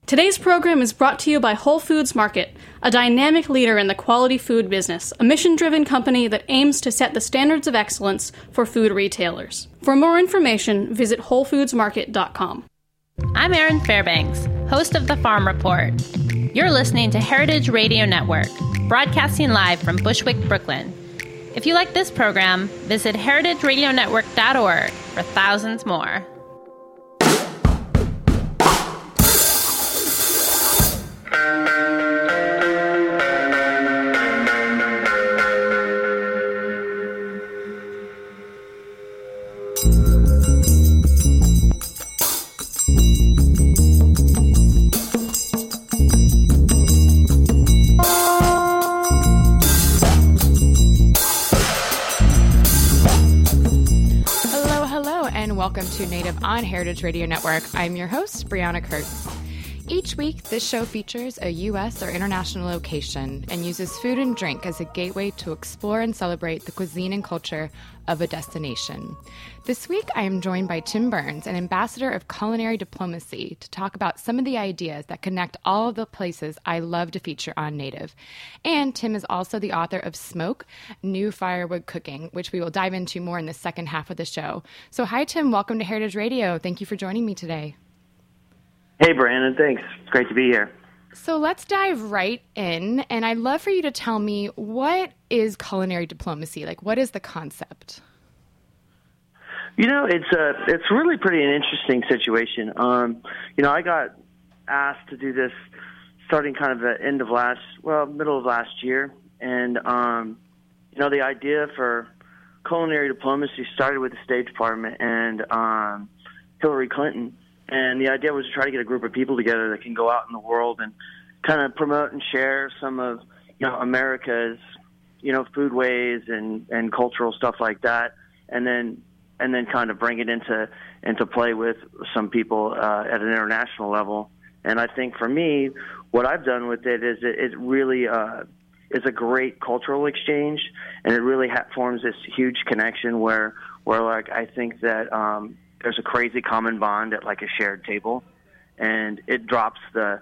Today's program is brought to you by Whole Foods Market, a dynamic leader in the quality food business, a mission-driven company that aims to set the standards of excellence for food retailers. For more information, visit WholeFoodsMarket.com. I'm Erin Fairbanks, host of The Farm Report. You're listening to Heritage Radio Network, broadcasting live from Bushwick, Brooklyn. If you like this program, visit heritageradionetwork.org for thousands more. Welcome to Native on Heritage Radio Network. I'm your host, Brianna Kurtz. Each week, this show features a U.S. or international location and uses food and drink as a gateway to explore and celebrate the cuisine and culture of a destination. This week, I am joined by Tim Burns, an ambassador of culinary diplomacy, to talk about some of the ideas that connect all of the places I love to feature on Native. And Tim is also the author of Smoke, New Firewood Cooking, which we will dive into more in the second half of the show. So hi, Tim. Welcome to Heritage Radio. Thank you for joining me today. Hey, Brandon. Thanks. It's great to be here. So let's dive right in, and I'd love for you to tell me, what is culinary diplomacy? Like, what is the concept? You know, it's really pretty an interesting situation. I got asked to do this starting kind of the middle of last year, and the idea for culinary diplomacy started with the State Department and Hillary Clinton. And the idea was to try to get a group of people together that can go out in the world and kind of promote and share some of, America's, food ways and cultural stuff like that, and then kind of bring it into play with some people at an international level. And I think for me, what I've done with it is it really is a great cultural exchange, and it really forms this huge connection where like I think that there's a crazy common bond at like a shared table, and it drops the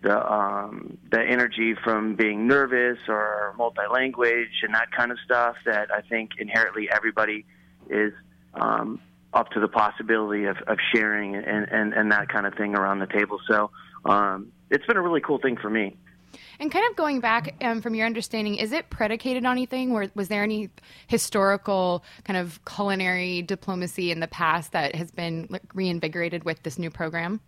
energy from being nervous or multi-language and that kind of stuff that I think inherently everybody is up to the possibility of sharing and that kind of thing around the table. So it's been a really cool thing for me. And kind of going back from your understanding, is it predicated on anything? Was there any historical kind of culinary diplomacy in the past that has been reinvigorated with this new program?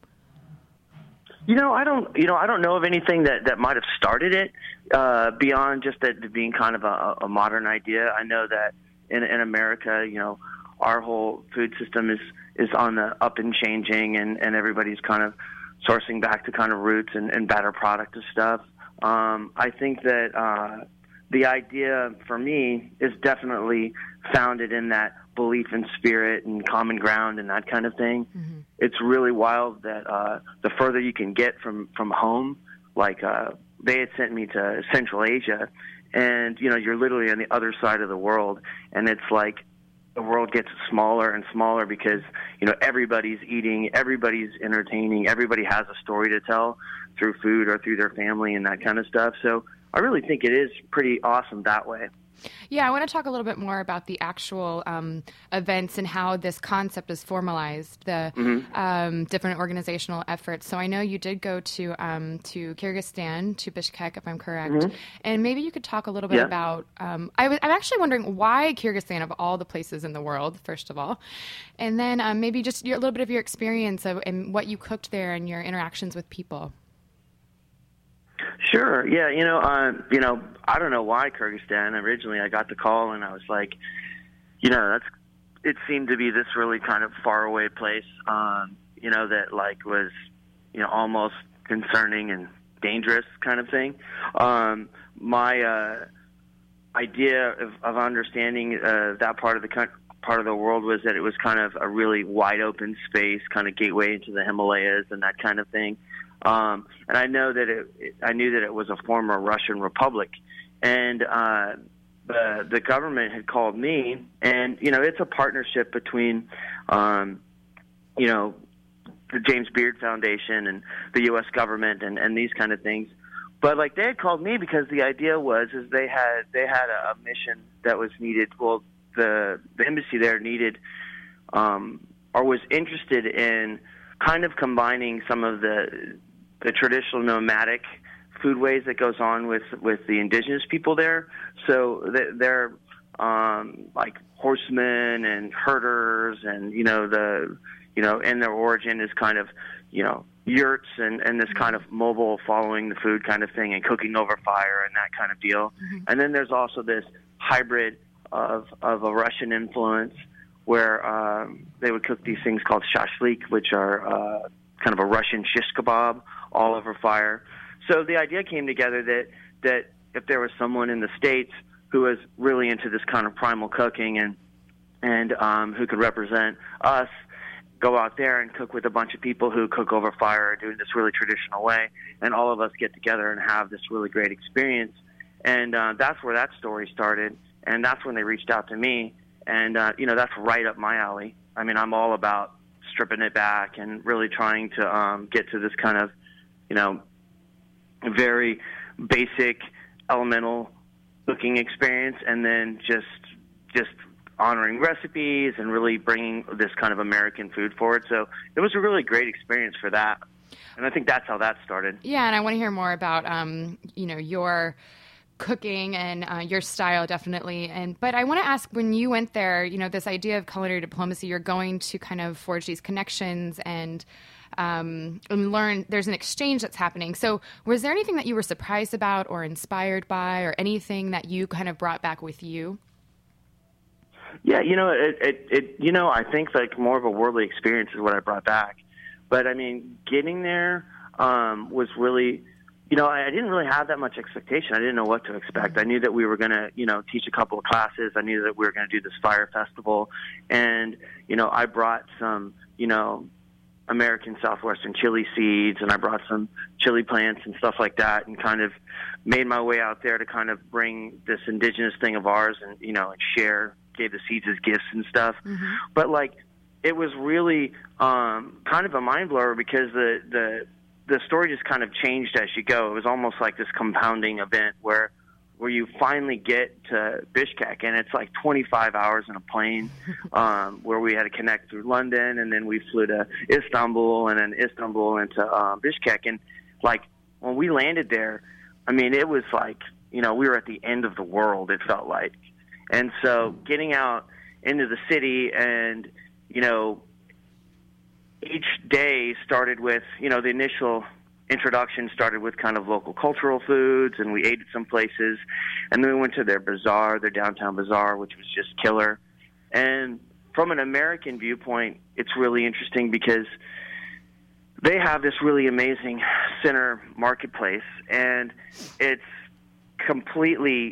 I don't know of anything that might have started it beyond just that being kind of a modern idea. I know that in America, our whole food system is on the up and changing, and everybody's kind of sourcing back to kind of roots and better product and stuff. I think that the idea for me is definitely founded in that belief in spirit and common ground and that kind of thing. Mm-hmm. It's really wild that the further you can get from home, like they had sent me to Central Asia, and you're literally on the other side of the world, and it's like the world gets smaller and smaller because everybody's eating, everybody's entertaining, everybody has a story to tell through food or through their family and that kind of stuff. So I really think it is pretty awesome that way. Yeah, I want to talk a little bit more about the actual events and how this concept is formalized, the different organizational efforts. So I know you did go to Kyrgyzstan, to Bishkek, if I'm correct. And maybe you could talk a little bit about, I'm actually wondering why Kyrgyzstan of all the places in the world, first of all. And then maybe just a little bit of your experience and what you cooked there and your interactions with people. Sure. Yeah. I don't know why Kyrgyzstan. Originally, I got the call and I was like, it seemed to be this really kind of far away place, that like was, almost concerning and dangerous kind of thing. My idea of understanding that part of the world was that it was kind of a really wide open space, kind of gateway into the Himalayas and that kind of thing. And I knew that it was a former Russian republic, and the government had called me, and it's a partnership between the James Beard Foundation and the U.S. government and these kind of things. But like they had called me because the idea was they had a mission that was needed. Well, the embassy there needed or was interested in kind of combining some of the traditional nomadic foodways that goes on with the indigenous people there. So they're like horsemen and herders, and and their origin is kind of yurts and this kind of mobile following the food kind of thing and cooking over fire and that kind of deal. Mm-hmm. And then there's also this hybrid of a Russian influence where they would cook these things called shashlik, which are kind of a Russian shish kebab all over fire. So the idea came together that if there was someone in the States who was really into this kind of primal cooking and who could represent us, go out there and cook with a bunch of people who cook over fire doing this really traditional way, and all of us get together and have this really great experience. And that's where that story started, and that's when they reached out to me. And, that's right up my alley. I mean, I'm all about stripping it back and really trying to get to this kind of, very basic, elemental cooking experience, and then just honoring recipes and really bringing this kind of American food forward. So it was a really great experience for that. And I think that's how that started. Yeah, and I want to hear more about, your cooking and your style, definitely. But I want to ask, when you went there, this idea of culinary diplomacy, you're going to kind of forge these connections and learn. There's an exchange that's happening. So was there anything that you were surprised about or inspired by, or anything that you kind of brought back with you? Yeah, I think like more of a worldly experience is what I brought back. But I mean, getting there was really, I didn't really have that much expectation. I didn't know what to expect. I knew that we were going to, teach a couple of classes. I knew that we were going to do this fire festival. And, I brought some, American Southwestern chili seeds, and I brought some chili plants and stuff like that, and kind of made my way out there to kind of bring this indigenous thing of ours and, and share, gave the seeds as gifts and stuff. Mm-hmm. But like, it was really kind of a mind blower because the story just kind of changed as you go. It was almost like this compounding event where you finally get to Bishkek, and it's like 25 hours in a plane, where we had to connect through London, and then we flew to Istanbul, and then Istanbul into Bishkek. And like, when we landed there, I mean, it was like, we were at the end of the world, it felt like. And so getting out into the city and, each day started with, the initial introduction started with kind of local cultural foods, and we ate at some places. And then we went to their bazaar, their downtown bazaar, which was just killer. And from an American viewpoint, it's really interesting because they have this really amazing center marketplace, and it's completely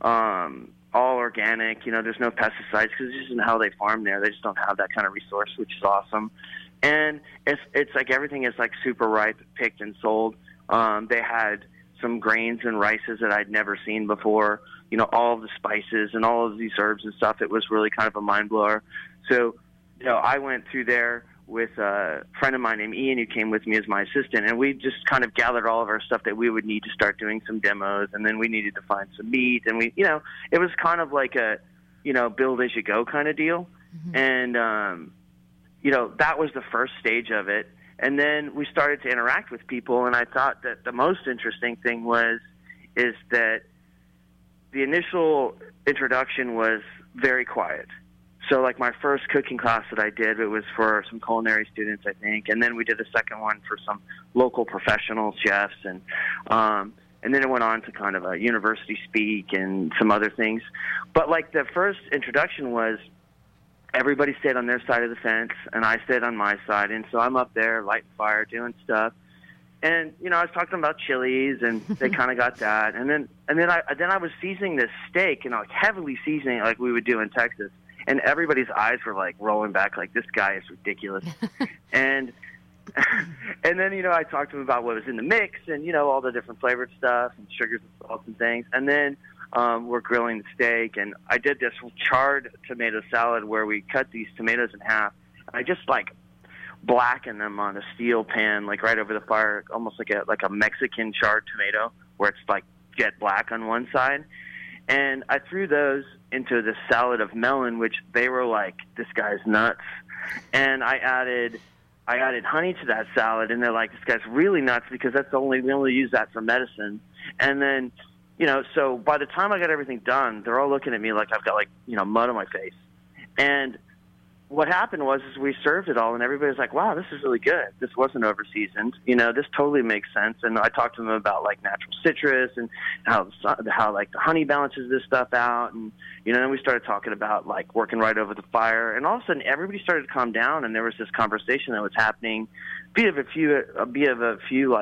all organic. There's no pesticides because this isn't how they farm there. They just don't have that kind of resource, which is awesome. And it's like everything is like super ripe, picked and sold. They had some grains and rices that I'd never seen before. All of the spices and all of these herbs and stuff. It was really kind of a mind blower. So, I went through there with a friend of mine named Ian, who came with me as my assistant, and we just kind of gathered all of our stuff that we would need to start doing some demos, and then we needed to find some meat, and we, it was kind of like a, build as you go kind of deal. Mm-hmm. And, that was the first stage of it. And then we started to interact with people, and I thought that the most interesting thing is that the initial introduction was very quiet. So like my first cooking class that I did, it was for some culinary students, I think, and then we did a second one for some local professional chefs, and then it went on to kind of a university speak and some other things. But like the first introduction was, everybody stayed on their side of the fence, and I stayed on my side. And so I'm up there lighting fire, doing stuff. And, I was talking about chilies, and they kind of got that. And then I was seasoning this steak, and like heavily seasoning it like we would do in Texas. And everybody's eyes were like rolling back, like, this guy is ridiculous. and then, I talked to him about what was in the mix and, all the different flavored stuff and sugars and salts and things. And then we're grilling the steak, and I did this charred tomato salad where we cut these tomatoes in half. I just like blacken them on a steel pan, like right over the fire, almost like a Mexican charred tomato, where it's like jet black on one side. And I threw those into the salad of melon, which they were like, this guy's nuts. And I added honey to that salad, and they're like, this guy's really nuts because we only use that for medicine. And then, so by the time I got everything done, they're all looking at me like I've got mud on my face. And what happened was we served it all, and everybody's like, wow, this is really good. This wasn't over-seasoned. This totally makes sense. And I talked to them about, natural citrus and how the honey balances this stuff out. And, then we started talking about, working right over the fire. And all of a sudden, everybody started to calm down, and there was this conversation that was happening via a few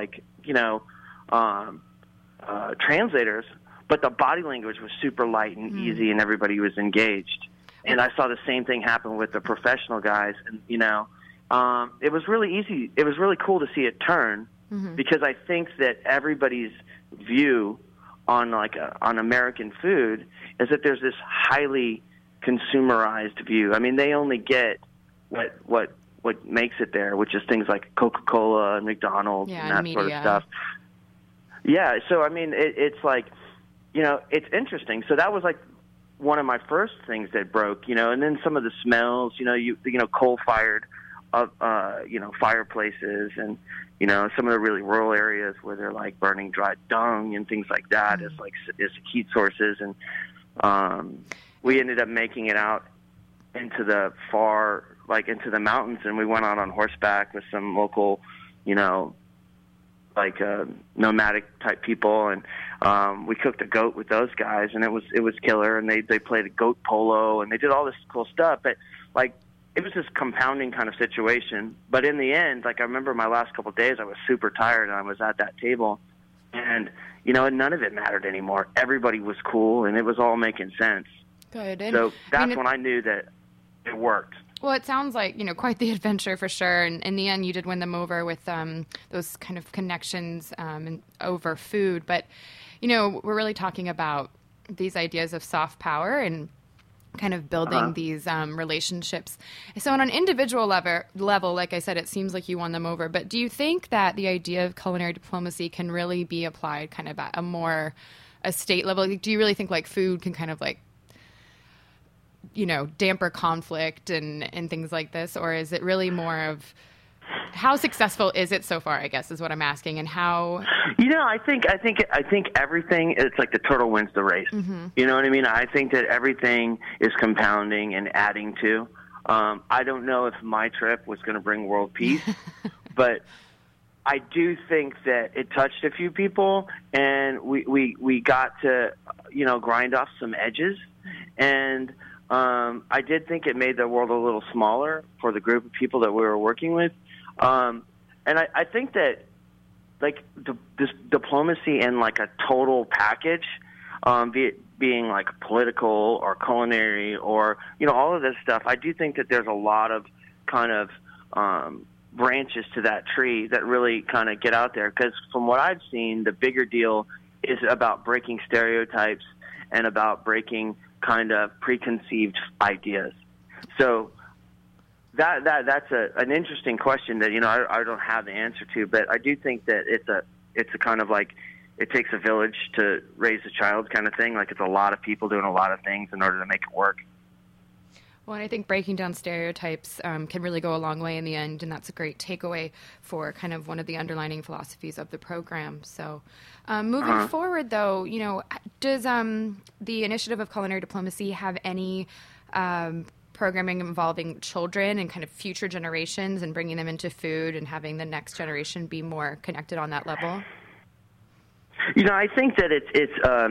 translators. But the body language was super light and easy, and everybody was engaged. And I saw the same thing happen with the professional guys. And, it was really easy. It was really cool to see it turn because I think that everybody's view on American food is that there's this highly consumerized view. I mean, they only get what makes it there, which is things like Coca-Cola and McDonald's and that sort of stuff. Yeah. So, I mean, it's it's interesting. So that was one of my first things that broke, and then some of the smells, coal-fired, fireplaces, and some of the really rural areas where they're burning dry dung and things like that as heat sources, and we ended up making it out into the into the mountains, and we went out on horseback with some local, nomadic type people, and we cooked a goat with those guys, and it was killer. And they played a goat polo, and they did all this cool stuff. But it was this compounding kind of situation. But in the end, I remember my last couple of days, I was super tired, and I was at that table, and none of it mattered anymore. Everybody was cool, and it was all making sense. Good. And, so that's when I knew that it worked. Well, it sounds like, quite the adventure for sure. And in the end, you did win them over with those kind of connections over food. But, we're really talking about these ideas of soft power and kind of building these relationships. So on an individual level, like I said, it seems like you won them over. But do you think that the idea of culinary diplomacy can really be applied kind of at a state level? Do you really think food can kind of damper conflict and things like this? Or is it really more of how successful is it so far, I guess, is what I'm asking, and how... I think everything, it's like the turtle wins the race. Mm-hmm. You know what I mean? I think that everything is compounding and adding to. I don't know if my trip was going to bring world peace, but I do think that it touched a few people, and we got to, grind off some edges, and... I did think it made the world a little smaller for the group of people that we were working with. And I think that, this diplomacy in, a total package, be it being, political or culinary or, all of this stuff, I do think that there's a lot of kind of branches to that tree that really kind of get out there. Because from what I've seen, the bigger deal is about breaking stereotypes and about breaking kind of preconceived ideas. So that's an interesting question that I don't have the answer to, but I do think that it's a kind of it takes a village to raise a child kind of thing. It's a lot of people doing a lot of things in order to make it work. Well, and I think breaking down stereotypes can really go a long way in the end, and that's a great takeaway for kind of one of the underlining philosophies of the program. So moving forward, though, does the initiative of culinary diplomacy have any programming involving children and kind of future generations and bringing them into food and having the next generation be more connected on that level? I think that it's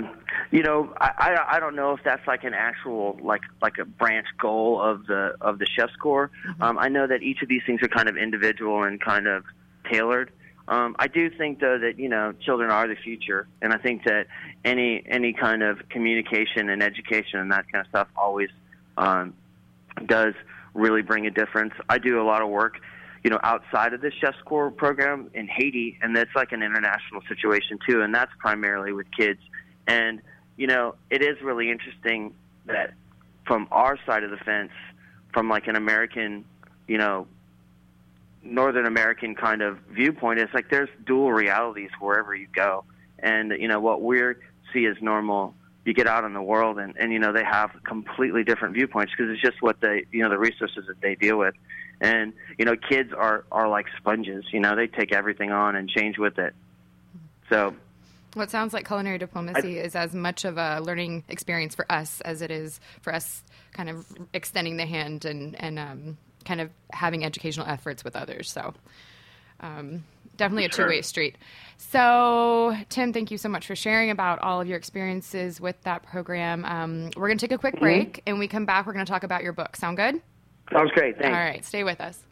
I don't know if that's an actual like a branch goal of the Chef's Corps. Mm-hmm. I know that each of these things are kind of individual and kind of tailored. I do think though that children are the future, and I think that any kind of communication and education and that kind of stuff always does really bring a difference. I do a lot of work outside of the Chef's Corps program in Haiti, and that's an international situation too, and that's primarily with kids. And, it is really interesting that from our side of the fence, from an American, Northern American kind of viewpoint, it's like there's dual realities wherever you go. And, what we see as normal, you get out in the world and they have completely different viewpoints because it's just what the resources that they deal with. And, kids are like sponges, they take everything on and change with it. So what sounds like culinary diplomacy is as much of a learning experience for us as it is for us kind of extending the hand and kind of having educational efforts with others. So definitely a two-way street. So, Tim, thank you so much for sharing about all of your experiences with that program. We're going to take a quick break, and when we come back, we're going to talk about your book. Sound good? Sounds great. Thanks. All right. Stay with us.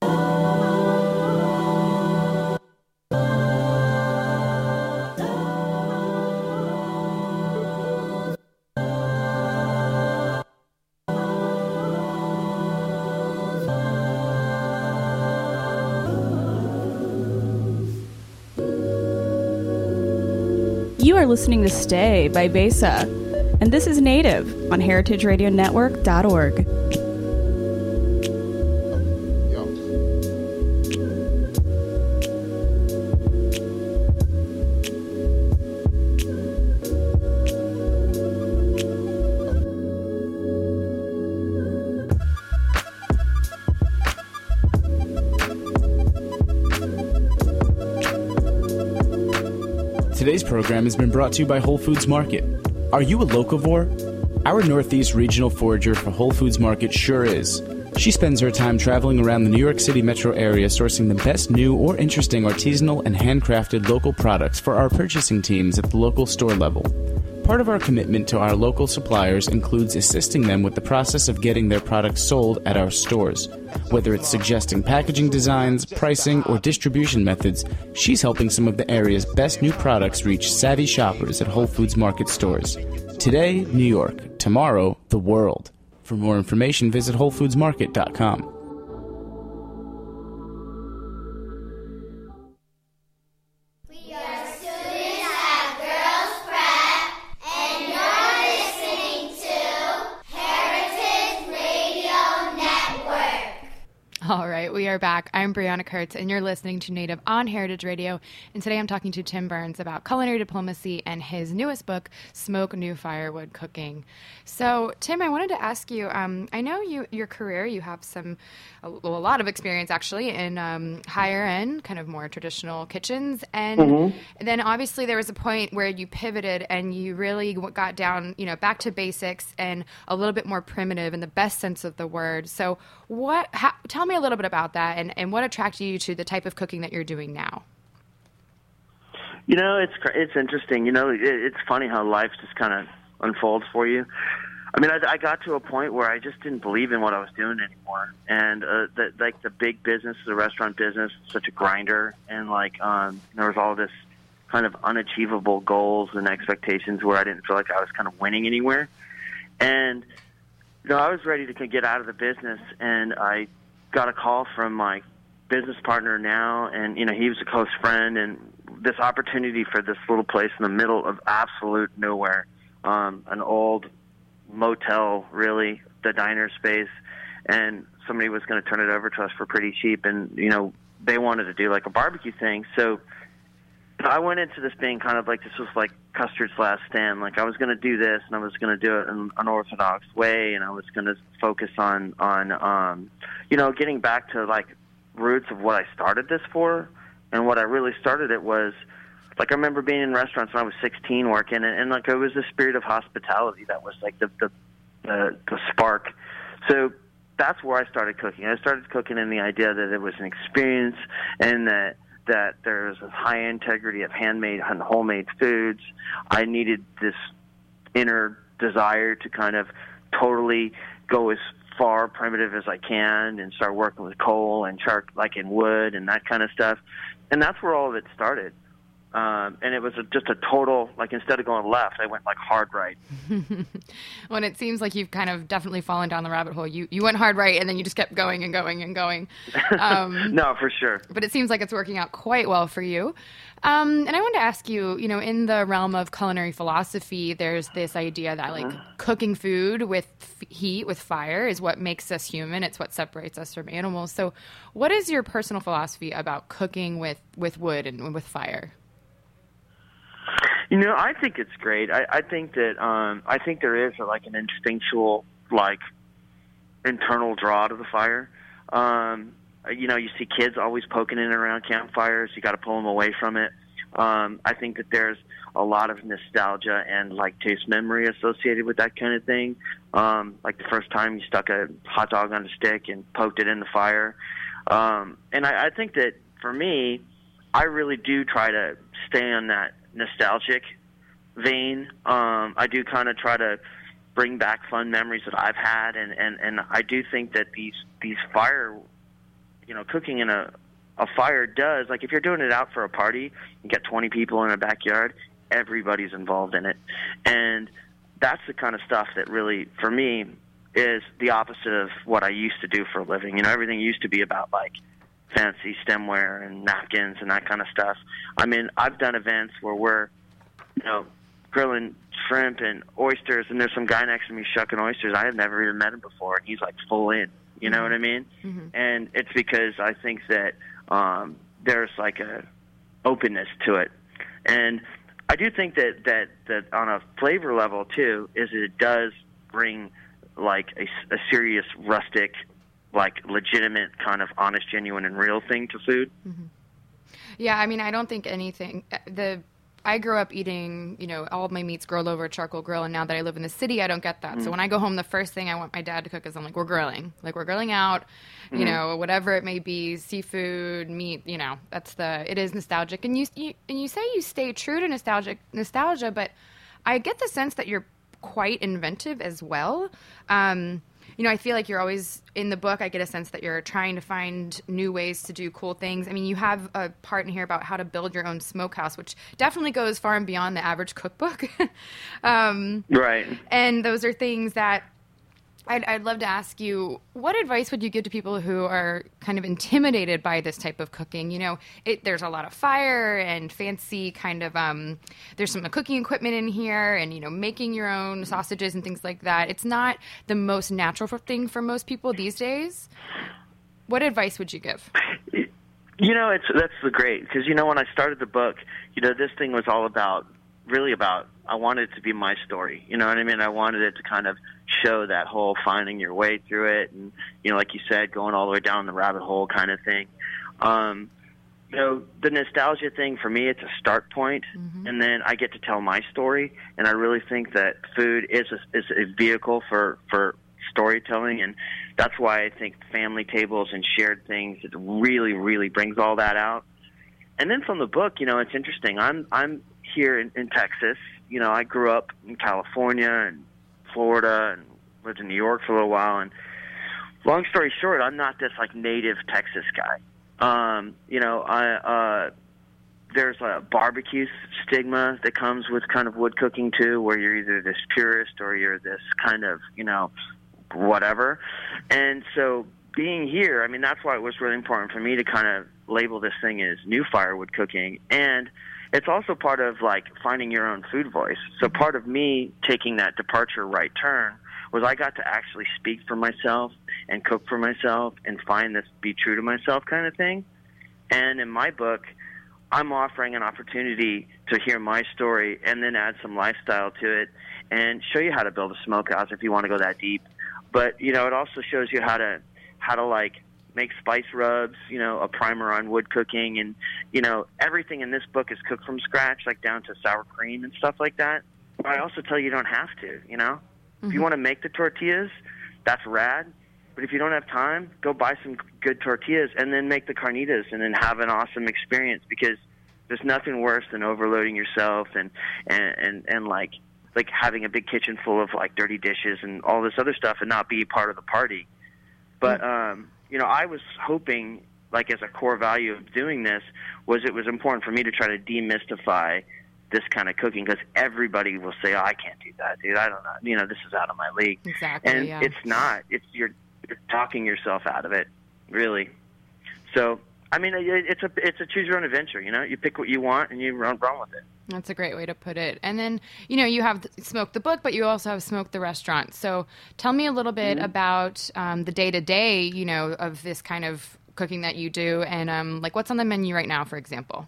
You are listening to Stay by Besa, and this is Native on heritageradionetwork.org. Today's program has been brought to you by Whole Foods Market. Are you a locavore? Our Northeast regional forager for Whole Foods Market sure is. She spends her time traveling around the New York City metro area sourcing the best new or interesting artisanal and handcrafted local products for our purchasing teams at the local store level. Part of our commitment to our local suppliers includes assisting them with the process of getting their products sold at our stores. Whether it's suggesting packaging designs, pricing, or distribution methods, she's helping some of the area's best new products reach savvy shoppers at Whole Foods Market stores. Today, New York. Tomorrow, the world. For more information, visit WholeFoodsMarket.com. All right, we are back. I'm Brianna Kurtz, and you're listening to Native on Heritage Radio. And today I'm talking to Tim Burns about culinary diplomacy and his newest book, Smoke New Firewood Cooking. So, Tim, I wanted to ask you, I know your career, you have a lot of experience actually in higher end, kind of more traditional kitchens. And then obviously there was a point where you pivoted and you really got down, back to basics and a little bit more primitive in the best sense of the word. So tell me a little bit about that and what attracted you to the type of cooking that you're doing now? It's interesting. It's funny how life just kind of unfolds for you. I mean, I got to a point where I just didn't believe in what I was doing anymore. And the big business, the restaurant business, such a grinder. And there was all this kind of unachievable goals and expectations where I didn't feel like I was kind of winning anywhere. And, I was ready to get out of the business, and I got a call from my business partner now, and, he was a close friend, and this opportunity for this little place in the middle of absolute nowhere, an old motel, really, the diner space, and somebody was going to turn it over to us for pretty cheap, and, they wanted to do like a barbecue thing, so I went into this being kind of like this was like Custard's Last Stand. Like I was going to do this, and I was going to do it in an orthodox way, and I was going to focus on getting back to like roots of what I started this for, and what I really started it was like I remember being in restaurants when I was 16 working, and like it was the spirit of hospitality that was like the spark. So that's where I started cooking. I started cooking in the idea that it was an experience, and that there's a high integrity of handmade and homemade foods. I needed this inner desire to kind of totally go as far primitive as I can and start working with coal and charcoal, like in wood and that kind of stuff. And that's where all of it started. And it was just a total, like, instead of going left, I went like hard right. Well, and it seems like you've kind of definitely fallen down the rabbit hole. You went hard right, and then you just kept going and going and going. No, for sure. But it seems like it's working out quite well for you. And I wanted to ask you, in the realm of culinary philosophy, there's this idea that, like, cooking food with heat, with fire, is what makes us human. It's what separates us from animals. So what is your personal philosophy about cooking with wood and with fire? I think it's great. I think that I think there is like an instinctual, like, internal draw to the fire. You see kids always poking in and around campfires. You got to pull them away from it. I think that there's a lot of nostalgia and, like, taste memory associated with that kind of thing. Like the first time you stuck a hot dog on a stick and poked it in the fire. And I think that for me, I really do try to stay on that nostalgic vein. I do kind of try to bring back fun memories that I've had, and I do think that these fire, cooking in a fire does, like, if you're doing it out for a party, you get 20 people in a backyard, everybody's involved in it. And that's the kind of stuff that really, for me, is the opposite of what I used to do for a living. Everything used to be about, like, fancy stemware and napkins and that kind of stuff. I mean, I've done events where we're, grilling shrimp and oysters, and there's some guy next to me shucking oysters. I have never even met him before, and he's, like, full in. You know what I mean? Mm-hmm. And it's because I think that there's, like, a openness to it. And I do think that on a flavor level, too, is it does bring, like, a serious rustic, like, legitimate kind of honest, genuine, and real thing to food. Mm-hmm. Yeah, I mean, I don't think anything I grew up eating, all of my meats grilled over a charcoal grill, and now that I live in the city, I don't get that. Mm-hmm. So when I go home, the first thing I want my dad to cook is, I'm like, we're grilling. Like, we're grilling out, whatever it may be, seafood, meat, it is nostalgic. And you say you stay true to nostalgia, but I get the sense that you're quite inventive as well. I feel like you're always, in the book, I get a sense that you're trying to find new ways to do cool things. I mean, you have a part in here about how to build your own smokehouse, which definitely goes far and beyond the average cookbook. Right. And those are things that I'd love to ask you, what advice would you give to people who are kind of intimidated by this type of cooking? There's a lot of fire and fancy kind of, there's some cooking equipment in here and, making your own sausages and things like that. It's not the most natural thing for most people these days. What advice would you give? That's the great, because, when I started the book, this thing was all about, I wanted it to be my story. You know what I mean? I wanted it to kind of show that whole finding your way through it and, like you said, going all the way down the rabbit hole kind of thing. The nostalgia thing, for me, it's a start point, mm-hmm. and then I get to tell my story, and I really think that food is a vehicle for storytelling, and that's why I think family tables and shared things, it really, really brings all that out. And then from the book, it's interesting. I'm here in Texas. I grew up in California and Florida and lived in New York for a little while. And long story short, I'm not this, like, native Texas guy. There's a barbecue stigma that comes with kind of wood cooking too, where you're either this purist or you're this kind of, whatever. And so being here, I mean, that's why it was really important for me to kind of label this thing as new firewood cooking. And it's also part of, like, finding your own food voice. So part of me taking that departure right turn was I got to actually speak for myself and cook for myself and find this be true to myself kind of thing. And in my book, I'm offering an opportunity to hear my story and then add some lifestyle to it and show you how to build a smokehouse if you want to go that deep. But, it also shows you how to like, make spice rubs, a primer on wood cooking, and, everything in this book is cooked from scratch, like down to sour cream and stuff like that. But I also tell you don't have to, Mm-hmm. If you want to make the tortillas, that's rad. But if you don't have time, go buy some good tortillas and then make the carnitas and then have an awesome experience, because there's nothing worse than overloading yourself and like having a big kitchen full of, like, dirty dishes and all this other stuff and not be part of the party. But, I was hoping like as a core value of doing this, was it was important for me to try to demystify this kind of cooking, because everybody will say, "Oh, I can't do that, dude. I don't know. You know, this is out of my league." Exactly. And it's not. It's you're talking yourself out of it, really. So, I mean, it's a choose your own adventure. You know, you pick what you want and you run with it. That's a great way to put it. And then, you know, you have Smoke the Book, but you also have Smoke the Restaurant. So tell me a little bit about the day-to-day, you know, of this kind of cooking that you do, and like what's on the menu right now, for example.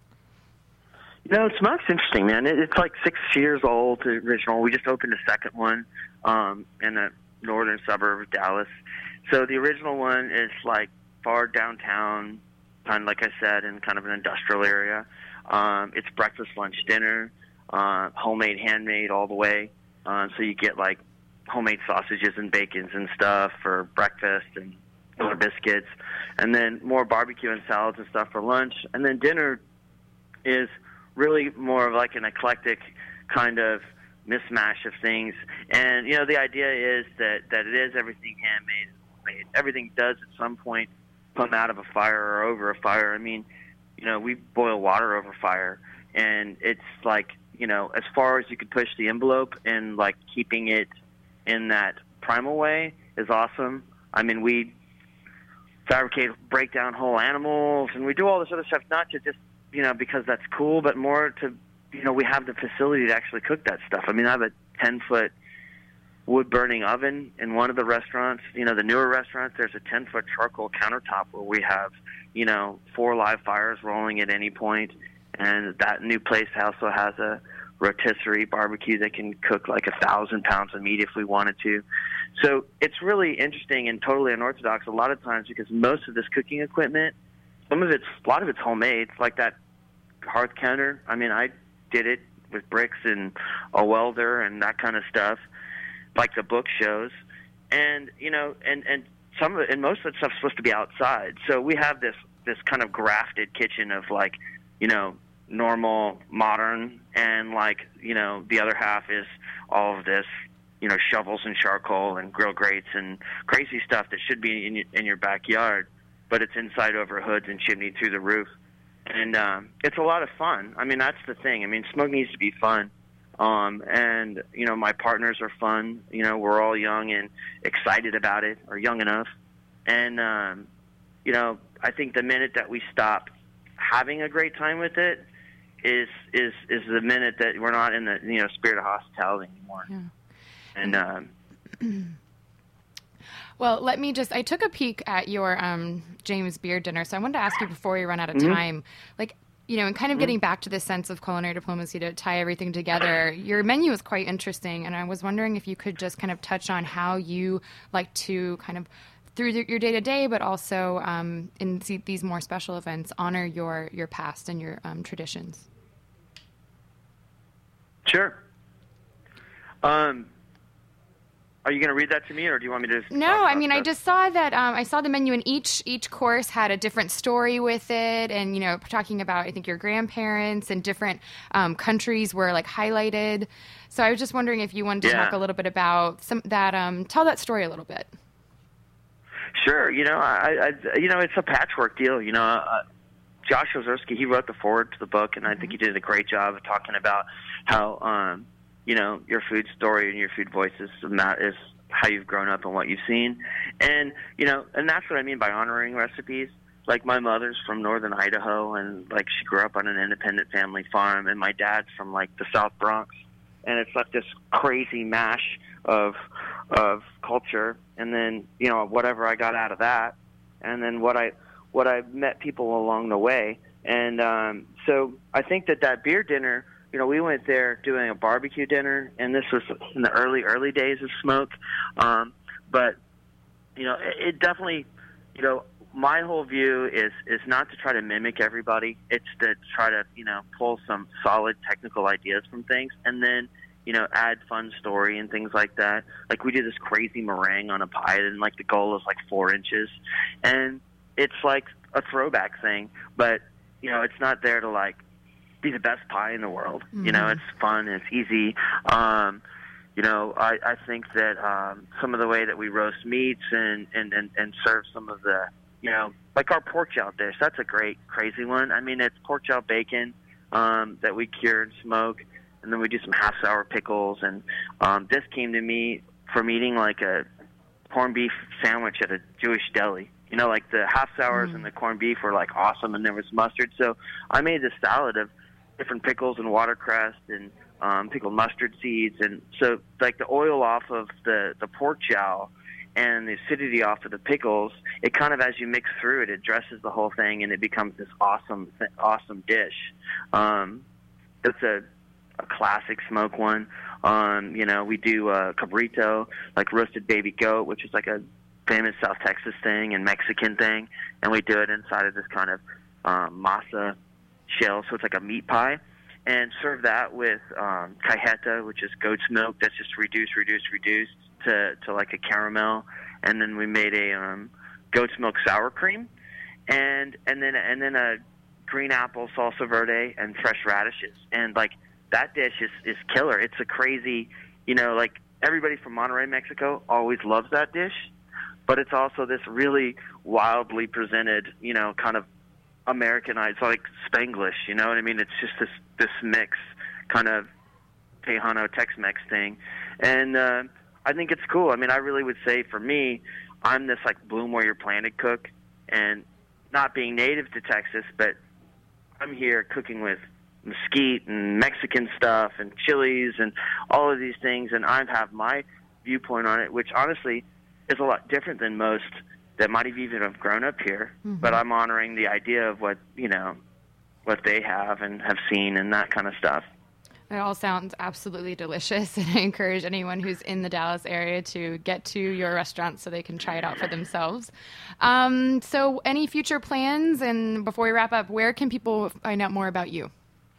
You know, Smoke's interesting, man. It's like 6 years old, the original. We just opened a second one in a northern suburb of Dallas. So the original one is like far downtown, kind of like I said, in kind of an industrial area. It's breakfast, lunch, dinner, homemade, handmade all the way. So you get like homemade sausages and bacons and stuff for breakfast and other biscuits, and then more barbecue and salads and stuff for lunch. And then dinner is really more of like an eclectic kind of mismatch of things. And, you know, the idea is that it is everything handmade. Everything does at some point come out of a fire or over a fire. I mean, you know, we boil water over fire, and it's like, you know, as far as you could push the envelope and like keeping it in that primal way is awesome. I mean, we break down whole animals, and we do all this other stuff, not to just, you know, because that's cool, but more to, you know, we have the facility to actually cook that stuff. I mean, I have a 10-foot wood-burning oven in one of the restaurants. You know, the newer restaurants, there's a 10-foot charcoal countertop where we have, you know, 4 live fires rolling at any point. And that new place also has a rotisserie barbecue that can cook like 1,000 pounds of meat if we wanted to. So it's really interesting and totally unorthodox a lot of times, because most of this cooking equipment, a lot of it's homemade. Like that hearth counter, I mean, I did it with bricks and a welder and that kind of stuff, like the book shows. And, you know, and some of it, and most of the stuff's supposed to be outside. So we have this kind of grafted kitchen of like, you know, normal, modern, and like, you know, the other half is all of this, you know, shovels and charcoal and grill grates and crazy stuff that should be in your backyard, but it's inside over hoods and chimney through the roof. And it's a lot of fun. I mean, that's the thing. I mean, smoke needs to be fun. And, you know, my partners are fun. You know, we're all young and excited about it, or young enough. And, you know, I think the minute that we stop having a great time with it is the minute that we're not in the, you know, spirit of hospitality anymore. Yeah. And, well, I took a peek at your James Beard dinner, so I wanted to ask you before we run out of time, like, you know, and kind of getting back to this sense of culinary diplomacy to tie everything together, your menu is quite interesting, and I was wondering if you could just kind of touch on how you like to kind of, through your day-to-day, but also in these more special events, honor your past and your traditions. Sure. Are you going to read that to me, or do you want me to just No, I mean, I just saw that I saw the menu, and each course had a different story with it, and, you know, talking about, I think, your grandparents and different countries were, like, highlighted. So I was just wondering if you wanted to talk a little bit about tell that story a little bit. Sure. You know, I you know, it's a patchwork deal. You know, Josh Ozersky, he wrote the foreword to the book, and I think he did a great job of talking about how, you know, your food story and your food voices, and that is how you've grown up and what you've seen. And, you know, and that's what I mean by honoring recipes. Like, my mother's from northern Idaho, and, like, she grew up on an independent family farm, and my dad's from, like, the South Bronx. And it's like this crazy mash of culture, and then, you know, whatever I got out of that, and then what I met people along the way. And so I think that beer dinner, you know, we went there doing a barbecue dinner, and this was in the early days of smoke. But, you know, it definitely, you know, my whole view is not to try to mimic everybody. It's to try to, you know, pull some solid technical ideas from things, and then, you know, add fun story and things like that. Like, we did this crazy meringue on a pie, and, like, the goal is, like, 4 inches. And it's, like, a throwback thing, but, you know, it's not there to, like, be the best pie in the world. Mm-hmm. You know, it's fun, it's easy. You know, I think that some of the way that we roast meats and serve some of the, you know, like our pork jowl dish. That's a great, crazy one. I mean, it's pork jowl bacon that we cure and smoke, and then we do some half-sour pickles. And this came to me from eating like a corned beef sandwich at a Jewish deli. You know, like the half-sours and the corned beef were like awesome, and there was mustard. So I made this salad of different pickles and watercress and pickled mustard seeds. And so like the oil off of the pork jowl and the acidity off of the pickles, it kind of, as you mix through it, it dresses the whole thing, and it becomes this awesome dish. It's a classic smoke one. You know, we do cabrito, like roasted baby goat, which is like a famous South Texas thing and Mexican thing, and we do it inside of this kind of masa shell, so it's like a meat pie, and serve that with cajeta, which is goat's milk that's just reduced to like a caramel, and then we made a goat's milk sour cream, and then a green apple salsa verde and fresh radishes, and like that dish is killer. It's a crazy, you know, like everybody from Monterrey, Mexico always loves that dish, but it's also this really wildly presented, you know, kind of Americanized, like Spanglish, you know what I mean? It's just this mix, kind of Tejano Tex-Mex thing, and I think it's cool. I mean, I really would say for me, I'm this like bloom where you're planted cook, and not being native to Texas, but I'm here cooking with mesquite and Mexican stuff and chilies and all of these things, and I have my viewpoint on it, which honestly is a lot different than most that might have even have grown up here. But I'm honoring the idea of what, you know, what they have and have seen and that kind of stuff. It all sounds absolutely delicious, and I encourage anyone who's in the Dallas area to get to your restaurant so they can try it out for themselves. So any future plans, and before we wrap up, where can people find out more about you?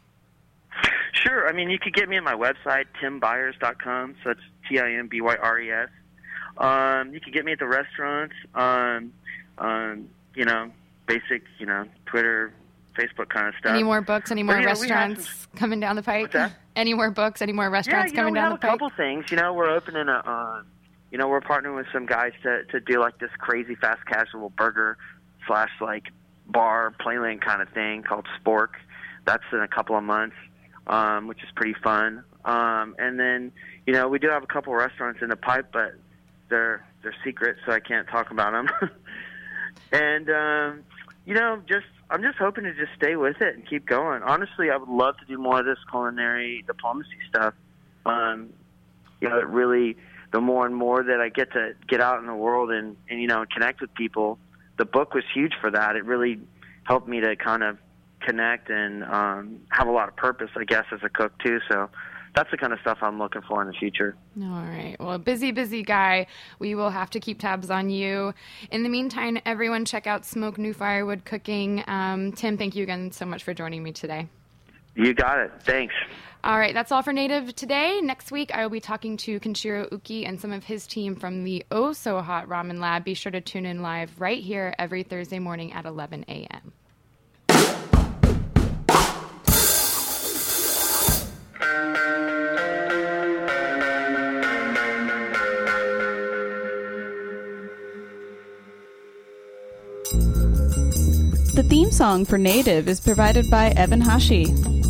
Sure. I mean, you could get me at my website, timbyers.com, so it's TIMBYRES. You can get me at the restaurants, you know, basic, you know, Twitter, Facebook kind of stuff. Any more books, any more restaurants coming down the pike? Any more books, any more restaurants coming down the pike? Yeah, we have a couple things. You know, we're opening you know, we're partnering with some guys to do like this crazy fast casual burger / like bar playland kind of thing called Spork. That's in a couple of months, which is pretty fun. And then, you know, we do have a couple restaurants in the pipe, but they're secret, so I can't talk about them. And, you know, I'm just hoping to just stay with it and keep going. Honestly, I would love to do more of this culinary diplomacy stuff. You know, it really, the more and more that I get to get out in the world and you know, connect with people, the book was huge for that. It really helped me to kind of connect and have a lot of purpose, I guess, as a cook too. So that's the kind of stuff I'm looking for in the future. All right. Well, busy guy. We will have to keep tabs on you. In the meantime, everyone check out Smoke New Firewood Cooking. Tim, thank you again so much for joining me today. You got it. Thanks. All right. That's all for Native today. Next week, I will be talking to Kenshiro Uki and some of his team from the Oh So Hot Ramen Lab. Be sure to tune in live right here every Thursday morning at 11 a.m. The theme song for Native is provided by Evan Hashi.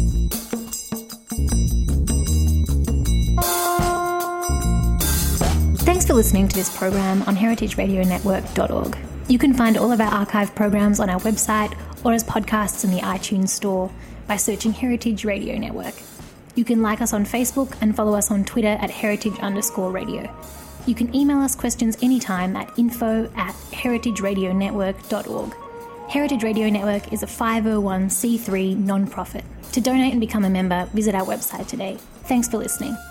Thanks for listening to this program on heritageradionetwork.org. You can find all of our archive programs on our website or as podcasts in the iTunes store by searching Heritage Radio Network. You can like us on Facebook and follow us on Twitter at @heritage_radio. You can email us questions anytime at info@heritageradionetwork.org. Heritage Radio Network is a 501c3 non-profit. To donate and become a member, visit our website today. Thanks for listening.